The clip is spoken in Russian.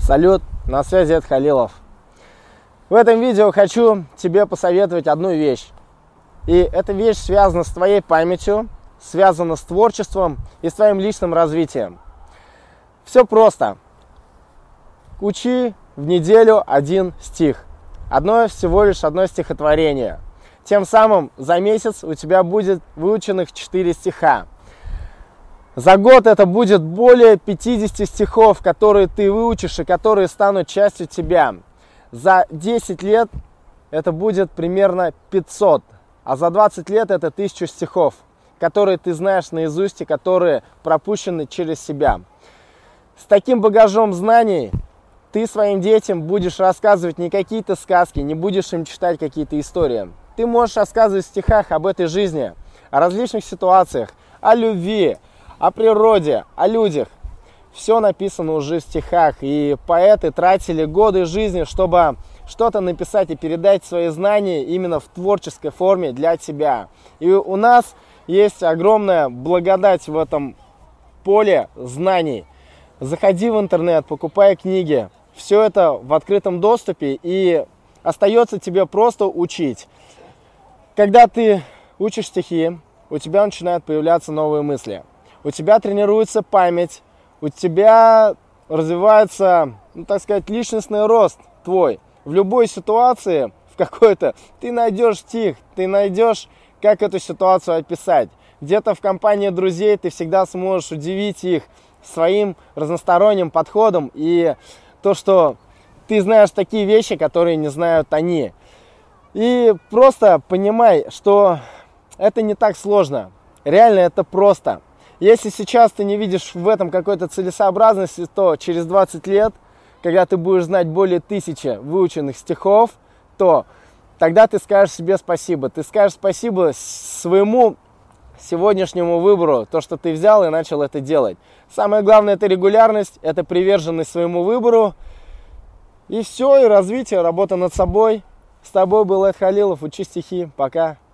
Салют, на связи Эд Халилов. В этом видео хочу тебе посоветовать одну вещь. И эта вещь связана с твоей памятью, связана с творчеством и с твоим личным развитием. Все просто. Учи в неделю один стих. Всего лишь одно стихотворение. Тем самым за месяц у тебя будет выученных 4 стиха. За год это будет более 50 стихов, которые ты выучишь и которые станут частью тебя. За 10 лет это будет примерно 500, а за 20 лет это 1000 стихов, которые ты знаешь наизусть и которые пропущены через себя. С таким багажом знаний ты своим детям будешь рассказывать не какие-то сказки, не будешь им читать какие-то истории. Ты можешь рассказывать в стихах об этой жизни, о различных ситуациях, о любви, о природе, о людях. Все написано уже в стихах, и поэты тратили годы жизни, чтобы что-то написать и передать свои знания именно в творческой форме для тебя. И у нас есть огромная благодать в этом поле знаний. Заходи в интернет, покупай книги. Все это в открытом доступе, и остается тебе просто учить. Когда ты учишь стихи, у тебя начинают появляться новые мысли. У тебя тренируется память, у тебя развивается, личностный рост твой. В любой ситуации, в какой-то, ты найдешь стих, ты найдешь, как эту ситуацию описать. Где-то в компании друзей ты всегда сможешь удивить их своим разносторонним подходом и то, что ты знаешь такие вещи, которые не знают они. И просто понимай, что это не так сложно. Реально это просто. Если сейчас ты не видишь в этом какой-то целесообразности, то через 20 лет, когда ты будешь знать более 1000 выученных стихов, то тогда ты скажешь себе спасибо. Ты скажешь спасибо своему сегодняшнему выбору, то, что ты взял и начал это делать. Самое главное — это регулярность, это приверженность своему выбору. И все, и развитие, работа над собой. С тобой был Эд Халилов. Учи стихи. Пока.